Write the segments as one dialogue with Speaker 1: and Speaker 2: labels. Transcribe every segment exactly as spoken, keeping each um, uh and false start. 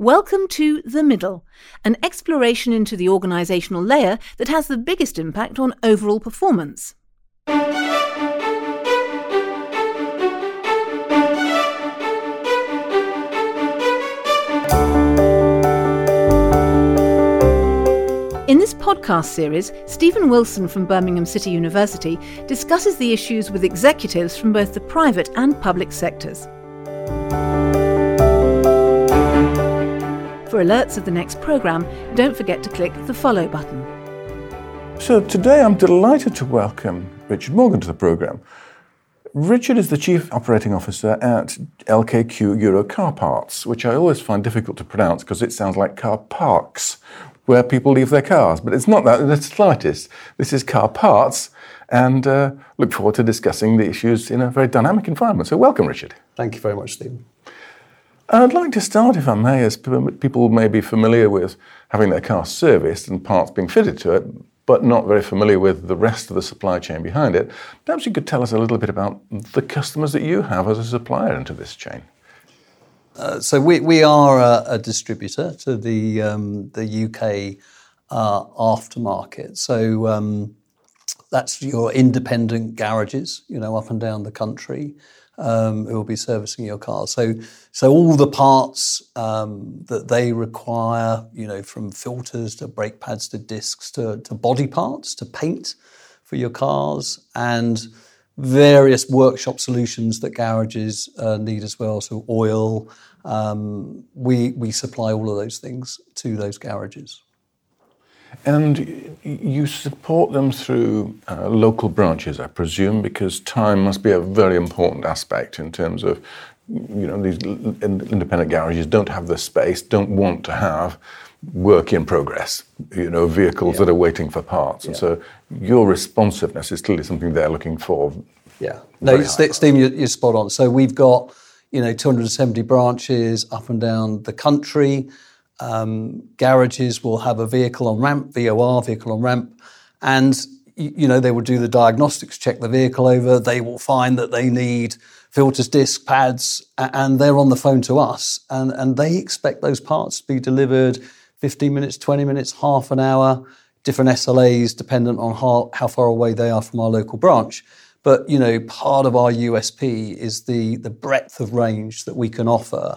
Speaker 1: Welcome to The Middle, an exploration into the organisational layer that has the biggest impact on overall performance. In this podcast series, Stephen Wilson from Birmingham City University discusses the issues with executives from both the private and public sectors. For alerts of the next programme, don't forget to click the follow button.
Speaker 2: So today I'm delighted to welcome Richard Morgan to the programme. Richard is the Chief Operating Officer at L K Q Euro Car Parts, which I always find difficult to pronounce because it sounds like car parks, where people leave their cars. But it's not that in the slightest. This is car parts, and uh, look forward to discussing the issues in a very dynamic environment. So welcome, Richard.
Speaker 3: Thank you very much, Stephen.
Speaker 2: I'd like to start, if I may, as people may be familiar with having their car serviced and parts being fitted to it, but not very familiar with the rest of the supply chain behind it. Perhaps you could tell us a little bit about the customers that you have as a supplier into this chain.
Speaker 3: Uh, so we we are a, a distributor to the um, the U K uh, aftermarket. So um, that's your independent garages, you know, up and down the country, um, who will be servicing your car. So so all the parts um, that they require, you know, from filters to brake pads to discs to, to body parts to paint for your cars, and various workshop solutions that garages uh, need as well. So oil, um, we we supply all of those things to those garages.
Speaker 2: And you support them through uh, local branches, I presume, because time must be a very important aspect in terms of, you know, these independent garages don't have the space, don't want to have work in progress, you know, vehicles yeah. that are waiting for parts. And yeah. so your responsiveness is clearly something they're looking for.
Speaker 3: Yeah. No, St- Steve, you're, you're spot on. So we've got, you know, two hundred seventy branches up and down the country. Um, garages will have a vehicle on ramp, V O R, vehicle on ramp, and, you know, they will do the diagnostics, check the vehicle over. They will find that they need filters, discs, pads, and they're on the phone to us, and, and they expect those parts to be delivered fifteen minutes, twenty minutes, half an hour, different S L As dependent on how, how far away they are from our local branch. But, you know, part of our U S P is the, the breadth of range that we can offer,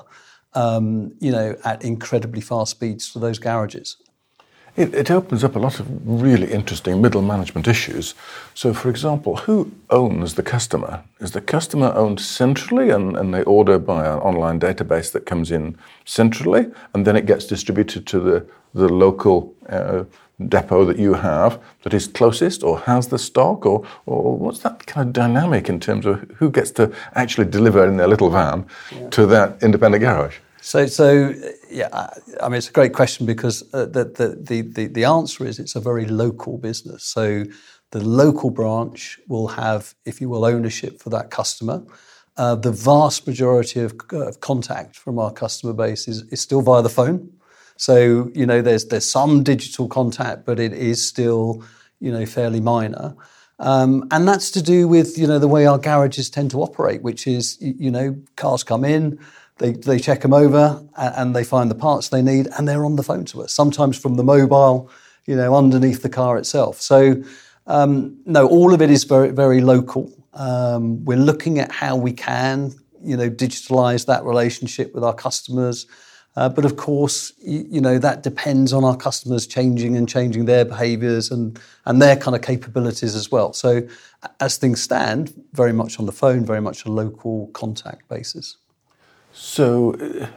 Speaker 3: um, you know, at incredibly fast speeds to those garages.
Speaker 2: It, it opens up a lot of really interesting middle management issues. So, for example, who owns the customer? Is the customer owned centrally and, and they order by an online database that comes in centrally and then it gets distributed to the, the local uh, depot that you have that is closest or has the stock? Or, or what's that kind of dynamic in terms of who gets to actually deliver in their little van yeah. to that independent garage?
Speaker 3: So, so yeah, I mean, it's a great question because uh, the, the, the, the answer is it's a very local business. So the local branch will have, if you will, ownership for that customer. Uh, the vast majority of, uh, of contact from our customer base is, is still via the phone. So, you know, there's there's some digital contact, but it is still, you know, fairly minor. Um, and that's to do with, you know, the way our garages tend to operate, which is, you know, cars come in, They they check them over and they find the parts they need and they're on the phone to us, sometimes from the mobile, you know, underneath the car itself. So, um, no, all of it is very, very local. Um, we're looking at how we can, you know, digitalise that relationship with our customers. Uh, but of course, you, you know, that depends on our customers changing and changing their behaviours and, and their kind of capabilities as well. So as things stand, very much on the phone, very much a local contact basis.
Speaker 2: So uh,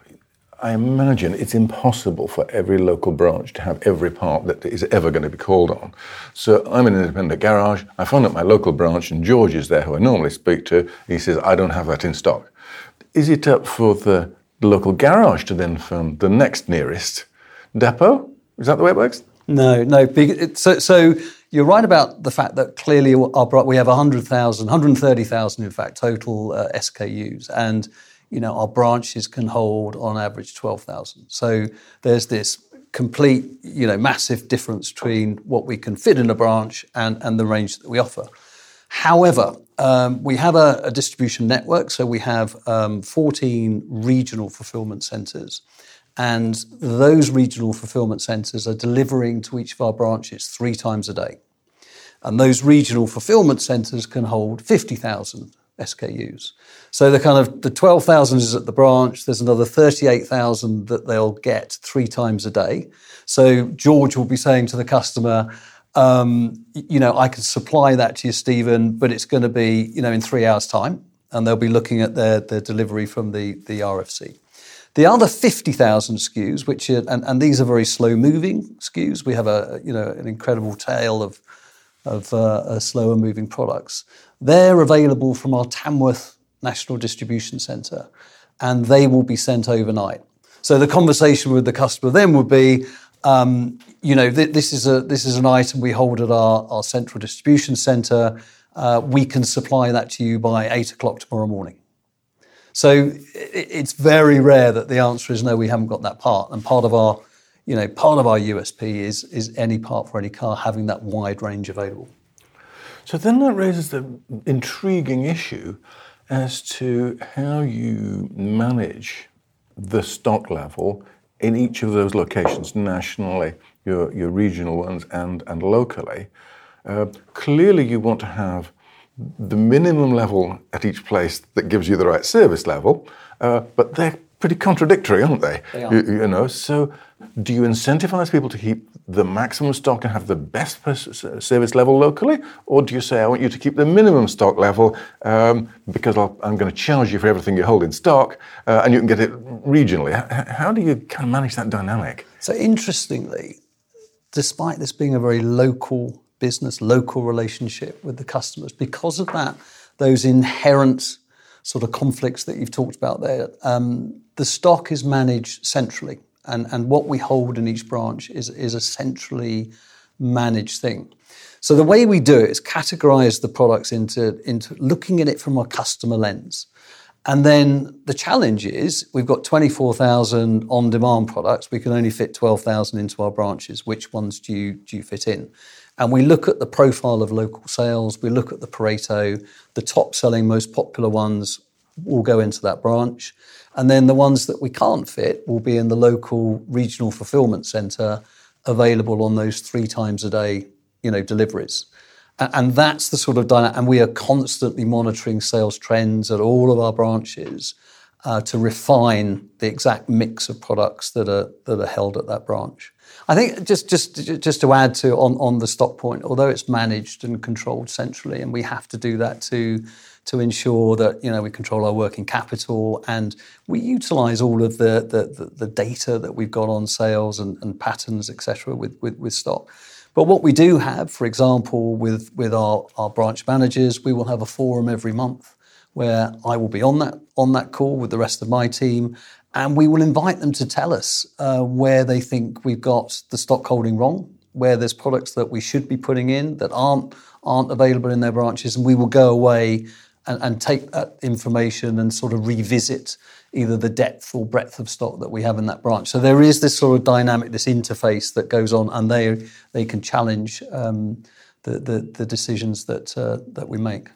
Speaker 2: I imagine it's impossible for every local branch to have every part that is ever going to be called on. So I'm in an independent garage, I phone up my local branch and George is there who I normally speak to. He says, I don't have that in stock. Is it up for the local garage to then phone the next nearest depot? Is that the way it works?
Speaker 3: No, no. So, so you're right about the fact that clearly our, we have one hundred thousand, one hundred thirty thousand in fact, total uh, S K Us. And you know, our branches can hold on average twelve thousand. So there's this complete, you know, massive difference between what we can fit in a branch and, and the range that we offer. However, um, we have a, a distribution network, so we have um, fourteen regional fulfillment centres, and those regional fulfillment centres are delivering to each of our branches three times a day. And those regional fulfillment centres can hold fifty thousand S K Us. So the kind of the twelve thousand is at the branch. There's another thirty-eight thousand that they'll get three times a day. So George will be saying to the customer, um, you know, I can supply that to you, Stephen, but it's going to be, you know, in three hours' time. And they'll be looking at their, their delivery from the, the R F C. The other fifty thousand S K Us, which are, and, and these are very slow-moving S K Us. We have a, you know, an incredible tail of of uh, uh, slower moving products. They're available from our Tamworth National Distribution Centre, and they will be sent overnight. So the conversation with the customer then would be, um, you know, th- this is a this is an item we hold at our, our central distribution centre. Uh, we can supply that to you by eight o'clock tomorrow morning. So it, it's very rare that the answer is no, we haven't got that part. And part of our You know, part of our U S P is is any part for any car, having that wide range available.
Speaker 2: So then that raises the intriguing issue as to how you manage the stock level in each of those locations, nationally, your your regional ones, and and locally. Uh, clearly, you want to have the minimum level at each place that gives you the right service level, uh, but they're pretty contradictory, aren't they?
Speaker 3: They are.
Speaker 2: You, you know, so do you incentivize people to keep the maximum stock and have the best service level locally, or do you say, I want you to keep the minimum stock level um, because I'll, I'm going to charge you for everything you hold in stock, uh, and you can get it regionally? H- how do you kind of manage that dynamic?
Speaker 3: So interestingly, despite this being a very local business, local relationship with the customers, because of that, those inherent sort of conflicts that you've talked about there, um, the stock is managed centrally. And, and what we hold in each branch is, is a centrally managed thing. So the way we do it is categorise the products into, into looking at it from a customer lens. And then the challenge is we've got twenty-four thousand on-demand products. We can only fit twelve thousand into our branches. Which ones do you, do you fit in? And we look at the profile of local sales. We look at the Pareto. The top-selling, most popular ones will go into that branch. And then the ones that we can't fit will be in the local regional fulfillment centre, available on those three times a day, you know, deliveries. And that's the sort of dynamic. And we are constantly monitoring sales trends at all of our branches uh, to refine the exact mix of products that are that are held at that branch. I think just just just to add to on, on the stock point, although it's managed and controlled centrally, and we have to do that to to ensure that, you know, we control our working capital and we utilise all of the, the the data that we've got on sales and, and patterns, et cetera, with, with with stock. But what we do have, for example, with with our, our branch managers, we will have a forum every month where I will be on that on that call with the rest of my team, and we will invite them to tell us uh, where they think we've got the stock holding wrong, where there's products that we should be putting in that aren't aren't available in their branches, and we will go away and, and take that information and sort of revisit either the depth or breadth of stock that we have in that branch. So there is this sort of dynamic, this interface that goes on, and they they can challenge um, the, the the decisions that uh, that we make.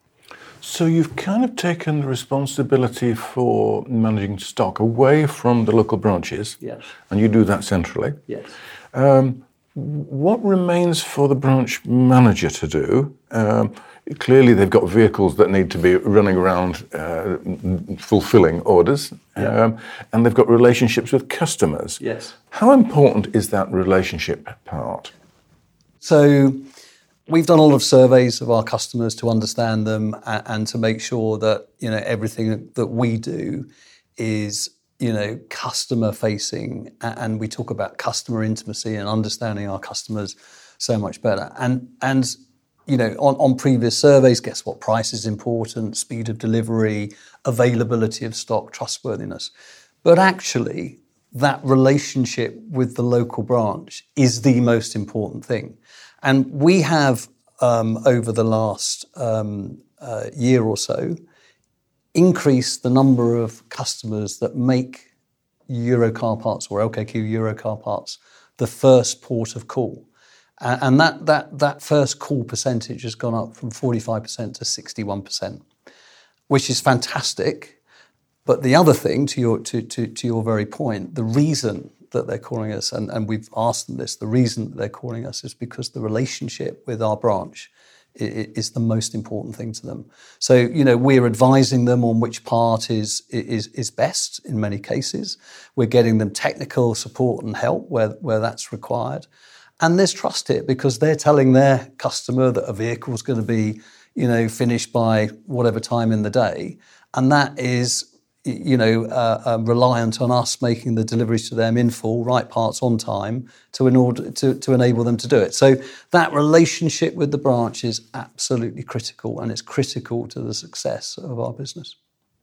Speaker 2: So you've kind of taken the responsibility for managing stock away from the local branches.
Speaker 3: Yes.
Speaker 2: And you do that centrally.
Speaker 3: Yes.
Speaker 2: Um, what remains for the branch manager to do? Um, clearly they've got vehicles that need to be running around uh, fulfilling orders.
Speaker 3: Yeah.
Speaker 2: Um, and they've got relationships with customers.
Speaker 3: Yes.
Speaker 2: How important is that relationship part?
Speaker 3: So we've done a lot of surveys of our customers to understand them and, and to make sure that, you know, everything that we do is, you know, customer facing, and we talk about customer intimacy and understanding our customers so much better. And, and you know, on, on previous surveys, guess what? Price is important, speed of delivery, availability of stock, trustworthiness. But actually, that relationship with the local branch is the most important thing. And we have, um, over the last um, uh, year or so, increased the number of customers that make Euro Car Parts or L K Q Euro Car Parts the first port of call. And that that that first call percentage has gone up from forty-five percent to sixty-one percent, which is fantastic. But the other thing, to your to to, to your very point, the reason that they're calling us, and, and we've asked them this, the reason that they're calling us is because the relationship with our branch is the most important thing to them. So, you know, we're advising them on which part is is is best in many cases. We're getting them technical support and help where, where that's required. And there's trust here because they're telling their customer that a vehicle is going to be, you know, finished by whatever time in the day. And that is, you know, uh, uh, reliant on us making the deliveries to them in full, right parts on time, to in order to, to enable them to do it. So that relationship with the branch is absolutely critical, and it's critical to the success of our business.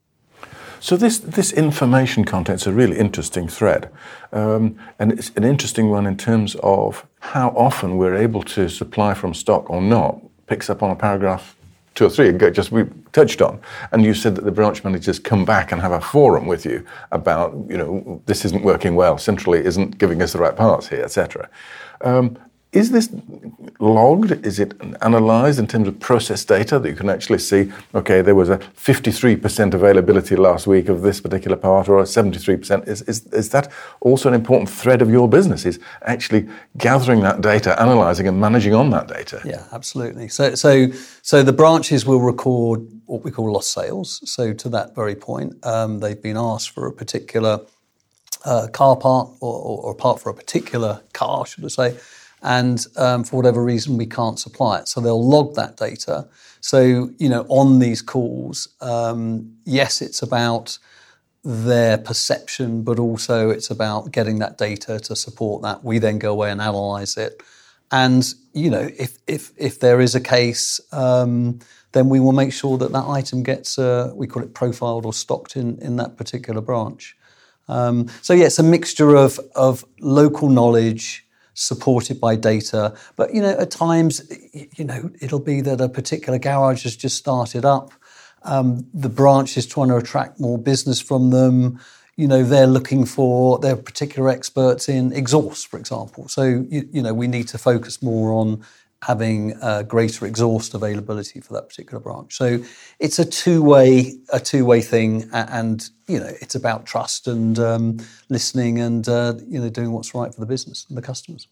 Speaker 2: So this this information content's a really interesting thread, um, and it's an interesting one in terms of how often we're able to supply from stock or not. Picks up on a paragraph two or three, just we touched on, and you said that the branch managers come back and have a forum with you about, you know, this isn't working well, centrally isn't giving us the right parts here, et cetera. Um, is this logged? Is it analysed in terms of process data that you can actually see, okay, there was a fifty-three percent availability last week of this particular part, or a seventy-three percent? Is, is, is that also an important thread of your business, is actually gathering that data, analysing and managing on that data?
Speaker 3: Yeah, absolutely. So, so, so the branches will record what we call lost sales. So to that very point, um, they've been asked for a particular uh, car part or, or, or part for a particular car, should I say, and um, for whatever reason we can't supply it. So they'll log that data. So, you know, on these calls, um, yes, it's about their perception, but also it's about getting that data to support that. We then go away and analyse it. And, you know, if if if there is a case, um, then we will make sure that that item gets, uh, we call it profiled or stocked in, in that particular branch. Um, so, yeah, it's a mixture of of local knowledge supported by data. But, you know, at times, you know, it'll be that a particular garage has just started up. Um, the branch is trying to attract more business from them. You know, they're looking for, they're particular experts in exhaust, for example. So, you, you know, we need to focus more on having uh, greater exhaust availability for that particular branch. So it's a two-way, a two-way thing, and, you know, it's about trust and um, listening and, uh, you know, doing what's right for the business and the customers.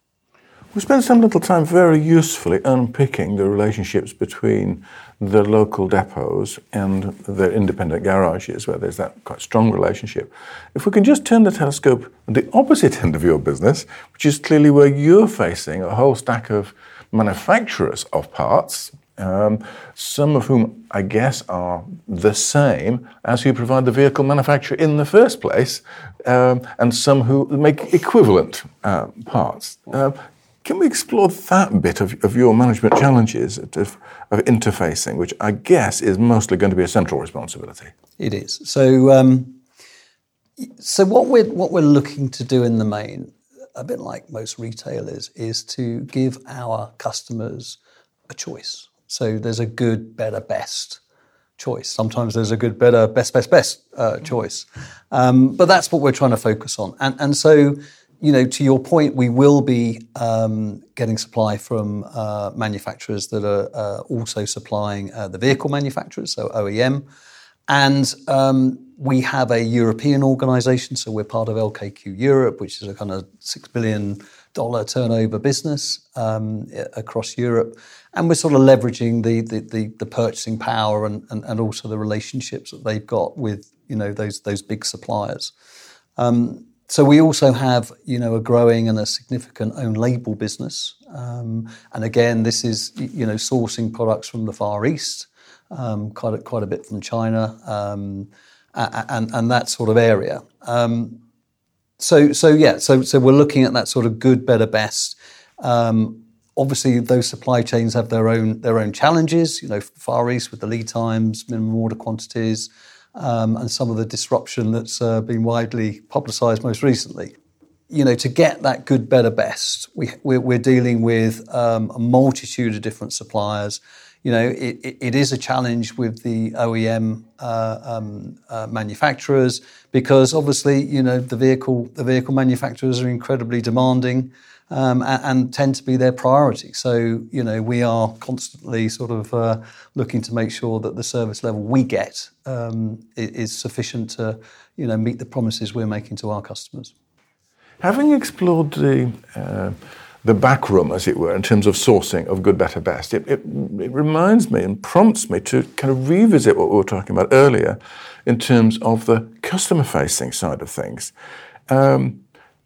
Speaker 2: We spent some little time very usefully unpicking the relationships between the local depots and the independent garages, where there's that quite strong relationship. If we can just turn the telescope at the opposite end of your business, which is clearly where you're facing a whole stack of manufacturers of parts, um, some of whom I guess are the same as who provide the vehicle manufacturer in the first place, um, and some who make equivalent uh, parts. Uh, Can we explore that bit of, of your management challenges of, of interfacing, which I guess is mostly going to be a central responsibility?
Speaker 3: It is. So, um, so what we're what we're looking to do in the main, a bit like most retailers, is to give our customers a choice. So there's a good, better, best choice. Sometimes there's a good, better, best, best, best uh, choice. Um, but that's what we're trying to focus on. And and so, you know, to your point, we will be um, getting supply from uh, manufacturers that are uh, also supplying uh, the vehicle manufacturers, so O E M. And um, we have a European organisation, so we're part of L K Q Europe, which is a kind of six billion dollars turnover business um, across Europe. And we're sort of leveraging the the, the, the purchasing power and, and, and also the relationships that they've got with, you know, those those big suppliers. Um, So we also have, you know, a growing and a significant own label business. Um, and again, this is, you know, sourcing products from the Far East, um, quite, a, quite a bit from China, um, and, and that sort of area. Um, so, so yeah, so, so we're looking at that sort of good, better, best. Um, obviously, those supply chains have their own, their own challenges, you know, Far East with the lead times, minimum order quantities, Um, and some of the disruption that's uh, been widely publicised most recently. You know, to get that good, better, best, we, we're, we're dealing with um, a multitude of different suppliers. you know, it, it, it is a challenge with the O E M uh, um, uh, manufacturers because obviously, you know, the vehicle the vehicle manufacturers are incredibly demanding um, and, and tend to be their priority. So, you know, we are constantly sort of uh, looking to make sure that the service level we get um, is sufficient to, you know, meet the promises we're making to our customers.
Speaker 2: Having explored the uh, the back room, as it were, in terms of sourcing of good, better, best, it, it, it reminds me and prompts me to kind of revisit what we were talking about earlier in terms of the customer-facing side of things. Um,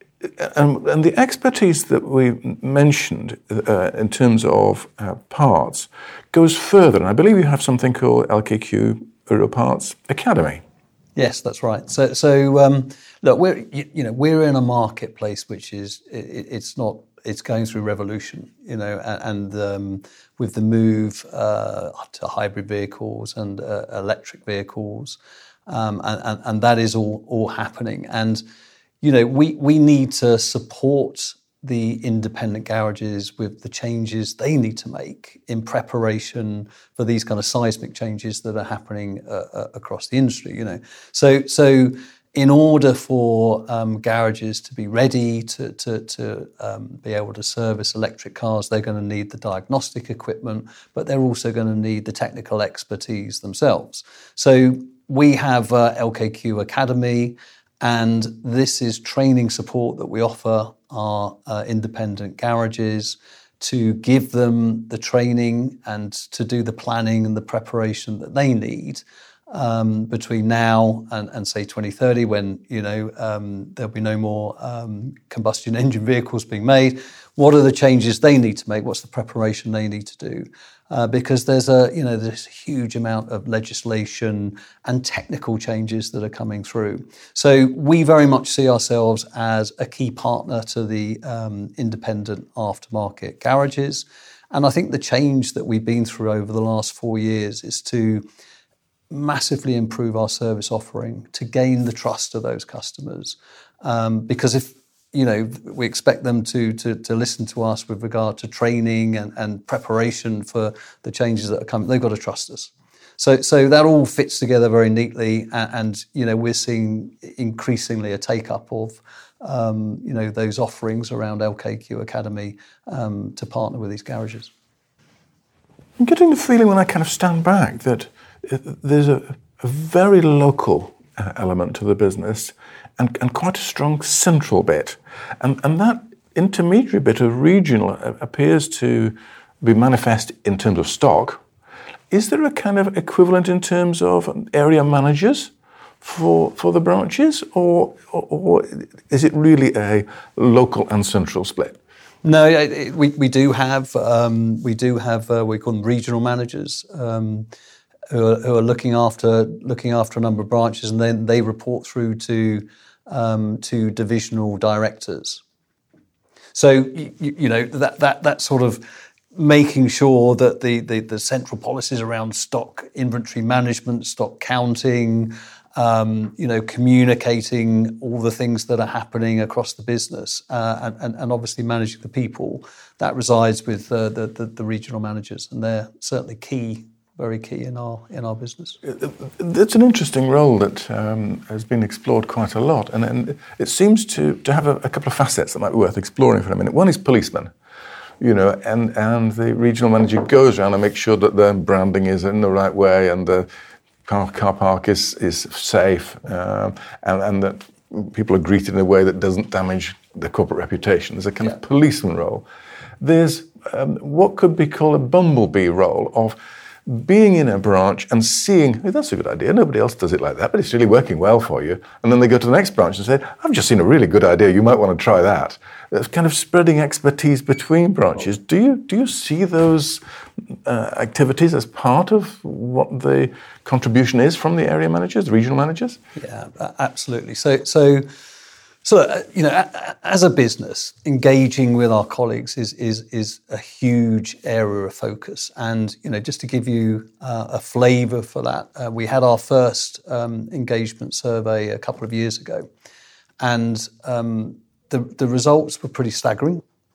Speaker 2: and, and the expertise that we mentioned uh, in terms of uh, parts goes further. And I believe you have something called L K Q Europarts Academy.
Speaker 3: Yes, that's right. So, so um, look, we're you, you know we're in a marketplace which is it, it's not it's going through revolution, you know, and, and um, with the move uh, to hybrid vehicles and uh, electric vehicles, um, and, and and that is all all happening. And you know, we we need to support the independent garages with the changes they need to make in preparation for these kind of seismic changes that are happening uh, across the industry, you know. So, so in order for um, garages to be ready to, to, to um, be able to service electric cars, they're going to need the diagnostic equipment, but they're also going to need the technical expertise themselves. So we have uh, L K Q Academy, and this is training support that we offer our uh, independent garages to give them the training and to do the planning and the preparation that they need um, between now and, and say twenty thirty, when you know um, there'll be no more um, combustion engine vehicles being made. What are the changes they need to make? What's the preparation they need to do? Uh, because there's a you know there's a huge amount of legislation and technical changes that are coming through. So we very much see ourselves as a key partner to the um, independent aftermarket garages, and I think the change that we've been through over the last four years is to massively improve our service offering to gain the trust of those customers. Um, because if you know, we expect them to, to to listen to us with regard to training and, and preparation for the changes that are coming. They've got to trust us. So so that all fits together very neatly, and, and you know, we're seeing increasingly a take-up of um, you know those offerings around L K Q Academy um, to partner with these garages.
Speaker 2: I'm getting the feeling when I kind of stand back that there's a, a very local uh, element to the business, and, and quite a strong central bit. And, and that intermediary bit of regional appears to be manifest in terms of stock. Is there a kind of equivalent in terms of area managers for for the branches, or, or, or is it really a local and central split?
Speaker 3: No, it, we we do have um, we do have uh, we call them regional managers. Um, Who are, who are looking after looking after a number of branches, and then they report through to um, to divisional directors. So you, you know that that that sort of making sure that the, the the central policies around stock inventory management, stock counting, um, you know, communicating all the things that are happening across the business, uh, and, and and obviously managing the people, that resides with uh, the, the the regional managers, and they're certainly key. Very key in our in our business.
Speaker 2: It's an interesting role that um, has been explored quite a lot, and, and it seems to, to have a, a couple of facets that might be worth exploring for a minute. One is policemen, you know, and, and the regional manager goes around and makes sure that the branding is in the right way and the car, car park is is safe, uh, and, and that people are greeted in a way that doesn't damage the corporate reputation. There's a kind yeah. of policeman role. There's um, what could be called a bumblebee role of being in a branch and seeing, hey, that's a good idea, nobody else does it like that, but it's really working well for you. And then they go to the next branch and say, I've just seen a really good idea, you might want to try that. It's kind of spreading expertise between branches. Do you do you see those uh, activities as part of what the contribution is from the area managers, the regional managers?
Speaker 3: Yeah, absolutely. So, so, so uh, you know, as a business, engaging with our colleagues is is is a huge area of focus. And you know, just to give you uh, a flavour for that, uh, we had our first um, engagement survey a couple of years ago, and um, the the results were pretty staggering.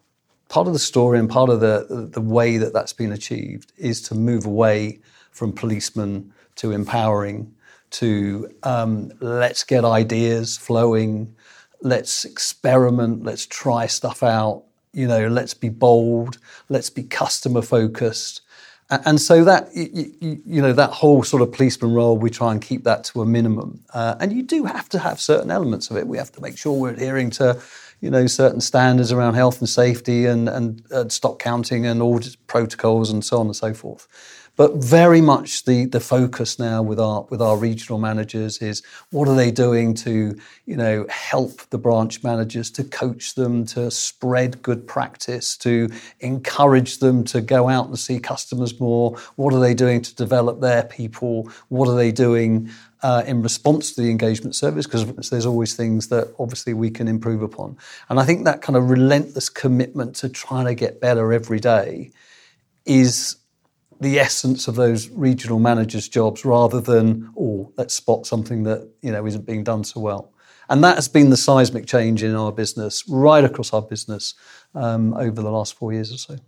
Speaker 3: part of the story and part of the the way that that's been achieved is to move away from policemen to empowering, to um, let's get ideas flowing, let's experiment, let's try stuff out, you know, let's be bold, let's be customer focused. And so that, you, you know, that whole sort of policeman role, we try and keep that to a minimum. Uh, and you do have to have certain elements of it. We have to make sure we're adhering to, you know, certain standards around health and safety and, and uh, stock counting and audit protocols and so on and so forth. But very much the the focus now with our with our regional managers is what are they doing to, you know, help the branch managers, to coach them, to spread good practice, to encourage them to go out and see customers more. What are they doing to develop their people? What are they doing uh, in response to the engagement service? Because there's always things that obviously we can improve upon. And I think that kind of relentless commitment to trying to get better every day is the essence of those regional managers' jobs, rather than, oh, let's spot something that, you know, isn't being done so well. And that has been the seismic change in our business, right across our business, um, over the last four years or so.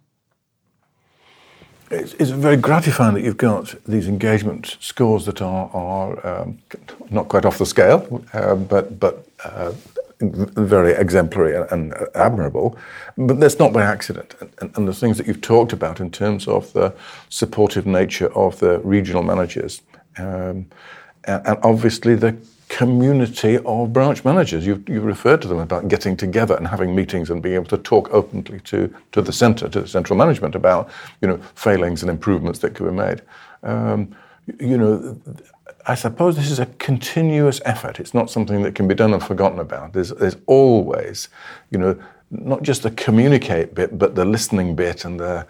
Speaker 2: It's, it's very gratifying that you've got these engagement scores that are, are um, not quite off the scale, uh, but but uh, very exemplary and admirable. But that's not by accident. And, and the things that you've talked about in terms of the supportive nature of the regional managers, um, and, and obviously the community of branch managers. You you referred to them about getting together and having meetings and being able to talk openly to, to the centre, to the central management about, you know, failings and improvements that could be made. Um, you know, I suppose this is a continuous effort. It's not something that can be done and forgotten about. There's there's always, you know, not just the communicate bit, but the listening bit and the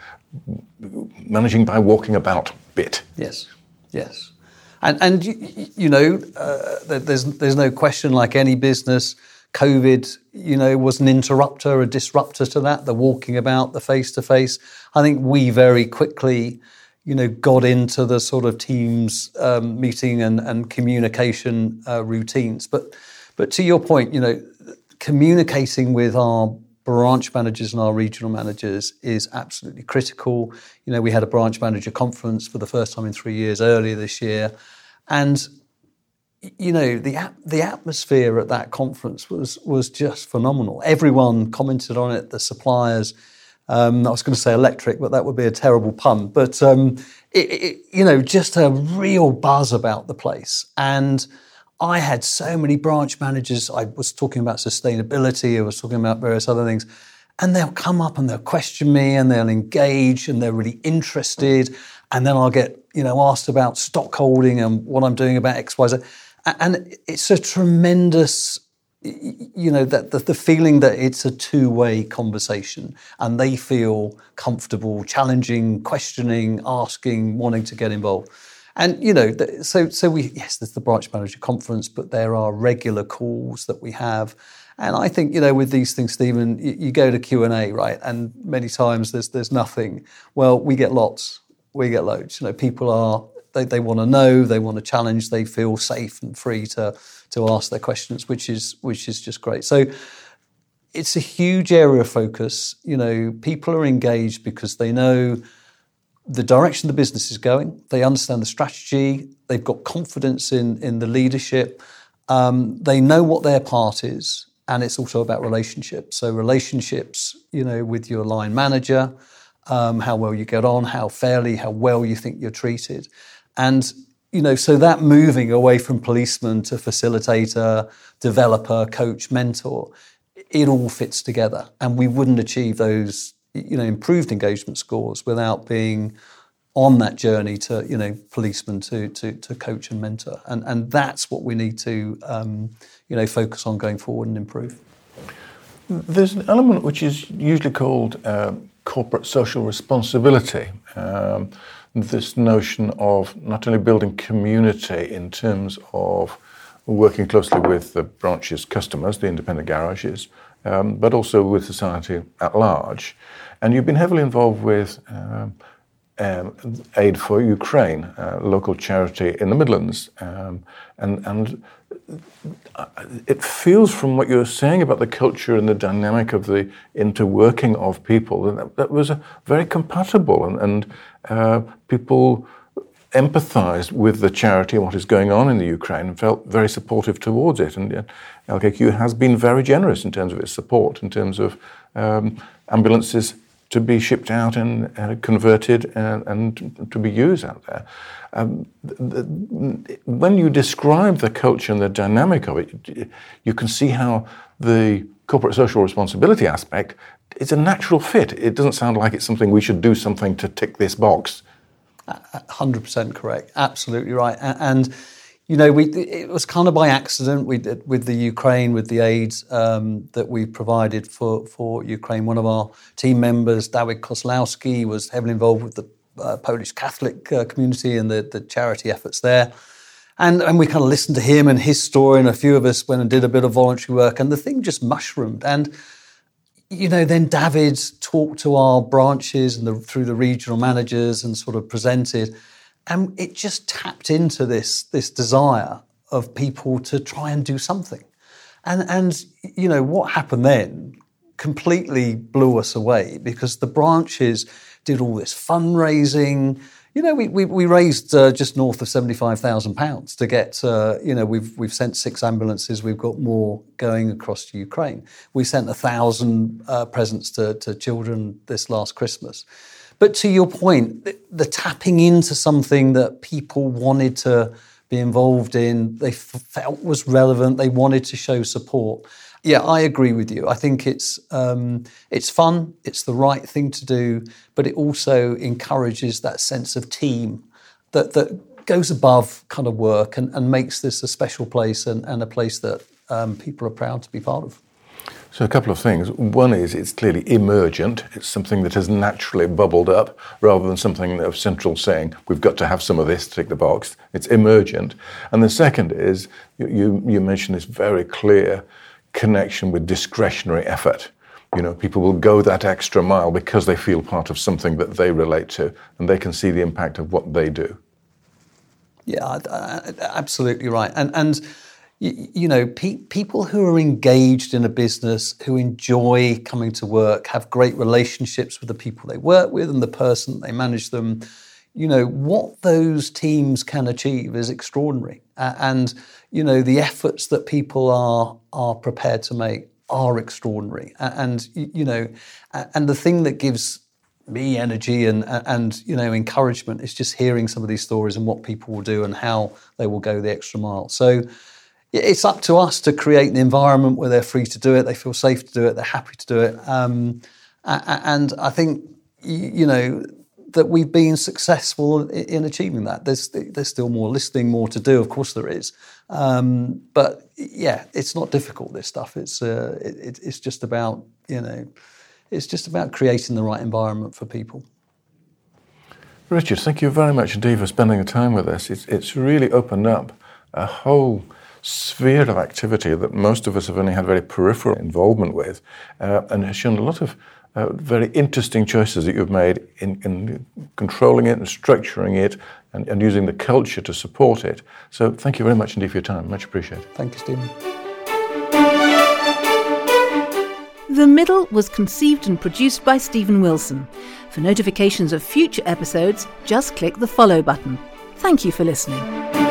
Speaker 2: managing by walking about bit.
Speaker 3: Yes, yes. And, and you, you know, uh, there's there's no question, like any business, COVID, you know, was an interrupter, a disruptor to that, the walking about, the face-to-face. I think we very quickly, you know, got into the sort of Teams um, meeting and, and communication uh, routines. But but to your point, you know, communicating with our branch managers and our regional managers is absolutely critical. You know, we had a branch manager conference for the first time in three years earlier this year. And, you know, the the atmosphere at that conference was was just phenomenal. Everyone commented on it, the suppliers. Um, I was going to say electric, but that would be a terrible pun. But, um, it, it, you know, just a real buzz about the place. And I had so many branch managers. I was talking about sustainability. I was talking about various other things. And they'll come up and they'll question me and they'll engage and they're really interested. And then I'll get, you know, asked about stock holding and what I'm doing about X, Y, Z. And it's a tremendous, you know, that the, the feeling that it's a two-way conversation and they feel comfortable challenging, questioning, asking, wanting to get involved. And, you know, so so we, yes, there's the branch manager conference, but there are regular calls that we have. And I think, you know, with these things, Stephen, you, you go to Q and A, right? And many times there's there's nothing. Well, we get lots. We get loads. You know, people are, they, they want to know, they want to challenge, they feel safe and free to to ask their questions, which is which is just great. So it's a huge area of focus. You know, people are engaged because they know the direction the business is going. They understand the strategy. They've got confidence in, in the leadership. Um, they know what their part is. And it's also about relationships. So relationships, you know, with your line manager, um, how well you get on, how fairly, how well you think you're treated. And, you know, so that moving away from policeman to facilitator, developer, coach, mentor, it all fits together. And we wouldn't achieve those, you know, improved engagement scores without being on that journey to, you know, policeman to to, to coach and mentor. And and that's what we need to, um, you know, focus on going forward and improve.
Speaker 2: There's an element which is usually called uh, corporate social responsibility. Um, this notion of not only building community in terms of working closely with the branch's customers, the independent garages, um, but also with society at large. And you've been heavily involved with um, um, Aid for Ukraine, a local charity in the Midlands. Um, and, and it feels from what you're saying about the culture and the dynamic of the interworking of people, that that was a very compatible, and, and uh, people empathised with the charity and what is going on in the Ukraine and felt very supportive towards it. And uh, L K Q has been very generous in terms of its support, in terms of um, ambulances to be shipped out and uh, converted and, and to be used out there. Um, the, the, when you describe the culture and the dynamic of it, you can see how the corporate social responsibility aspect is a natural fit. It doesn't sound like it's something we should do something to tick this box.
Speaker 3: one hundred percent correct. Absolutely right. And, you know, we it was kind of by accident. We did with the Ukraine, with the aid um, that we provided for, for Ukraine. One of our team members, Dawid Kozlowski, was heavily involved with the uh, Polish Catholic uh, community and the, the charity efforts there. And, and we kind of listened to him and his story, and a few of us went and did a bit of voluntary work, and the thing just mushroomed. And you know, then David talked to our branches and the, through the regional managers and sort of presented, and it just tapped into this this desire of people to try and do something. And, and you know, what happened then completely blew us away, because the branches did all this fundraising. You know, we we, we raised uh, just north of seventy-five thousand pounds to get, uh, you know, we've we've sent six ambulances. We've got more going across to Ukraine. We sent a thousand uh, presents to, to children this last Christmas. But to your point, the, the tapping into something that people wanted to be involved in, they f- felt was relevant, they wanted to show support. Yeah, I agree with you. I think it's um, it's fun, it's the right thing to do, but it also encourages that sense of team that, that goes above kind of work and, and makes this a special place and, and a place that um, people are proud to be part of.
Speaker 2: So a couple of things. One is it's clearly emergent. It's something that has naturally bubbled up rather than something of central saying, we've got to have some of this to tick the box. It's emergent. And the second is, you, you, you mentioned this very clear connection with discretionary effort. You know, people will go that extra mile because they feel part of something that they relate to, and they can see the impact of what they do.
Speaker 3: Yeah, absolutely right. And and you, you know, pe- people who are engaged in a business, who enjoy coming to work, have great relationships with the people they work with and the person they manage them. You know, what those teams can achieve is extraordinary. Uh, and, you know, the efforts that people are are prepared to make are extraordinary. Uh, and, you know, and the thing that gives me energy and, and, you know, encouragement is just hearing some of these stories and what people will do and how they will go the extra mile. So it's up to us to create an environment where they're free to do it, they feel safe to do it, they're happy to do it. Um, and I think, you know, that we've been successful in achieving that. There's there's still more listening, more to do. Of course there is. Um, but yeah, it's not difficult, this stuff. It's uh, it, it's just about, you know, it's just about creating the right environment for people.
Speaker 2: Richard, thank you very much indeed for spending the time with us. It's, it's really opened up a whole sphere of activity that most of us have only had very peripheral involvement with, uh, and has shown a lot of Uh, very interesting choices that you've made in, in controlling it and structuring it and, and using the culture to support it. So thank you very much indeed for your time. Much appreciated.
Speaker 3: Thank you, Stephen.
Speaker 1: The Middle was conceived and produced by Stephen Wilson. For notifications of future episodes, just click the follow button. Thank you for listening.